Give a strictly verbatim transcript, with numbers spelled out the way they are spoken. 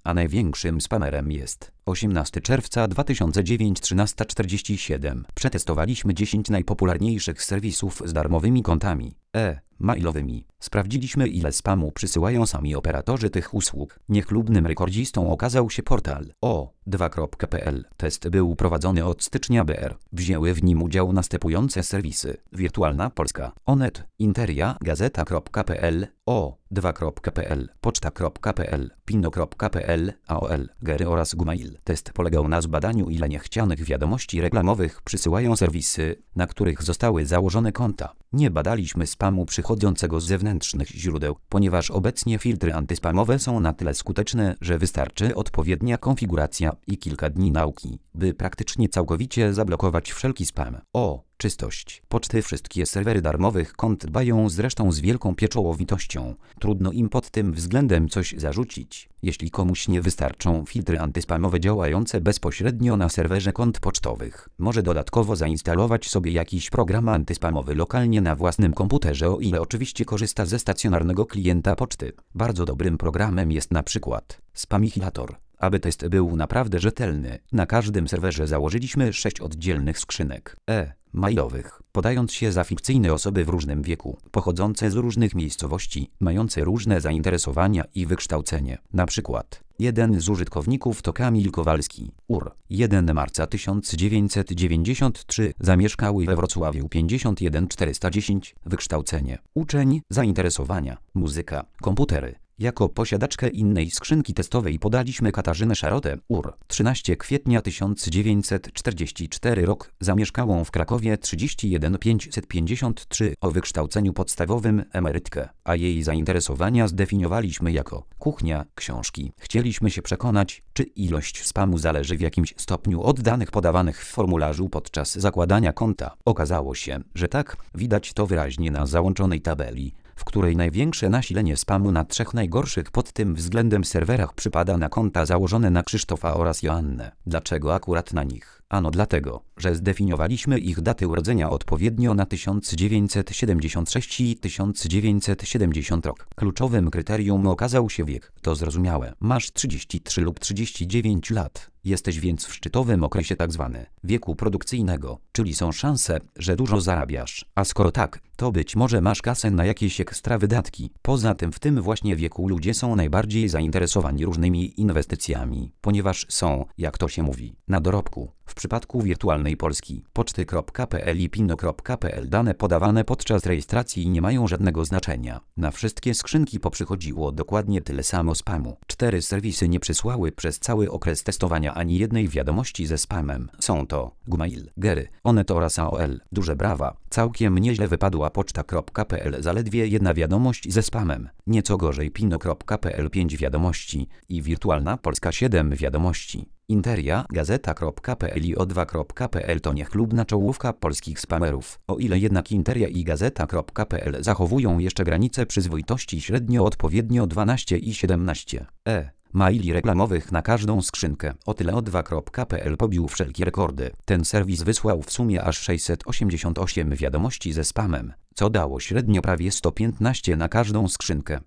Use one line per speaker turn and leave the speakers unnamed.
a największym spamerem jest osiemnastego czerwca dwa tysiące dziewięć trzynaście czterdzieści siedem. Przetestowaliśmy dziesięć najpopularniejszych serwisów z darmowymi kontami e-mailowymi. Sprawdziliśmy, ile spamu przysyłają sami operatorzy tych usług. Niechlubnym rekordzistą okazał się portal o dwa kropka p l. Test był prowadzony od stycznia b r. Wzięły w nim udział następujące serwisy: Wirtualna Polska, Onet, Interia, Gazeta kropka p l, o dwa kropka p l, Poczta kropka p l, Pino kropka p l, A O L, Gery oraz Gmail. Test polegał na zbadaniu, ile niechcianych wiadomości reklamowych przysyłają serwisy, na których zostały założone konta. Nie badaliśmy spamu przychodzącego z zewnętrznych źródeł, ponieważ obecnie filtry antyspamowe są na tyle skuteczne, że wystarczy odpowiednia konfiguracja i kilka dni nauki, by praktycznie całkowicie zablokować wszelki spam. O czystość poczty. Wszystkie serwery darmowych kont dbają zresztą z wielką pieczołowitością. Trudno im pod tym względem coś zarzucić. Jeśli komuś nie wystarczą filtry antyspamowe działające bezpośrednio na serwerze kont pocztowych, może dodatkowo zainstalować sobie jakiś program antyspamowy lokalnie na własnym komputerze, o ile oczywiście korzysta ze stacjonarnego klienta poczty. Bardzo dobrym programem jest na przykład Spamihilator. Aby test był naprawdę rzetelny, na każdym serwerze założyliśmy sześć oddzielnych skrzynek e-mailowych, podając się za fikcyjne osoby w różnym wieku, pochodzące z różnych miejscowości, mające różne zainteresowania i wykształcenie. Na przykład jeden z użytkowników to Kamil Kowalski, U R, pierwszego marca tysiąc dziewięćset dziewięćdziesiątego trzeciego, zamieszkały we Wrocławiu pięćdziesiąt jeden czterysta dziesięć, wykształcenie, uczeń, zainteresowania, muzyka, komputery. Jako posiadaczkę innej skrzynki testowej podaliśmy Katarzynę Szarotę, U R, trzynastego kwietnia tysiąc dziewięćset czterdziestego czwartego rok, zamieszkałą w Krakowie trzydzieści jeden pięćset pięćdziesiąt trzy, o wykształceniu podstawowym, emerytkę, a jej zainteresowania zdefiniowaliśmy jako kuchnia, książki. Chcieliśmy się przekonać, czy ilość spamu zależy w jakimś stopniu od danych podawanych w formularzu podczas zakładania konta. Okazało się, że tak, widać to wyraźnie na załączonej tabeli, w której największe nasilenie spamu na trzech najgorszych pod tym względem serwerach przypada na konta założone na Krzysztofa oraz Joannę. Dlaczego akurat na nich? Ano dlatego, że zdefiniowaliśmy ich daty urodzenia odpowiednio na tysiąc dziewięćset siedemdziesiąty szósty i tysiąc dziewięćset siedemdziesiąty rok. Kluczowym kryterium okazał się wiek. To zrozumiałe. Masz trzydzieści trzy lub trzydzieści dziewięć lat. Jesteś więc w szczytowym okresie tzw. wieku produkcyjnego, czyli są szanse, że dużo zarabiasz. A skoro tak, to być może masz kasę na jakieś ekstra wydatki. Poza tym w tym właśnie wieku ludzie są najbardziej zainteresowani różnymi inwestycjami, ponieważ są, jak to się mówi, na dorobku. W przypadku Wirtualnej Polski, Poczty kropka p l i Pino kropka p l dane podawane podczas rejestracji nie mają żadnego znaczenia. Na wszystkie skrzynki poprzychodziło dokładnie tyle samo spamu. Cztery serwisy nie przysłały przez cały okres testowania ani jednej wiadomości ze spamem. Są to Gmail, Gery, Onet oraz A O L. Duże brawa. Całkiem nieźle wypadła Poczta kropka p l, zaledwie jedna wiadomość ze spamem. Nieco gorzej Pino kropka p l, pięć wiadomości i Wirtualna Polska siedem wiadomości. Interia, Gazeta kropka p l i o dwa kropka p l to niechlubna czołówka polskich spamerów. O ile jednak Interia i Gazeta kropka p l zachowują jeszcze granice przyzwoitości średnio odpowiednio dwanaście i siedemnaście e maili reklamowych na każdą skrzynkę, o tyle o dwa kropka p l pobił wszelkie rekordy. Ten serwis wysłał w sumie aż sześćset osiemdziesiąt osiem wiadomości ze spamem, co dało średnio prawie sto piętnaście na każdą skrzynkę.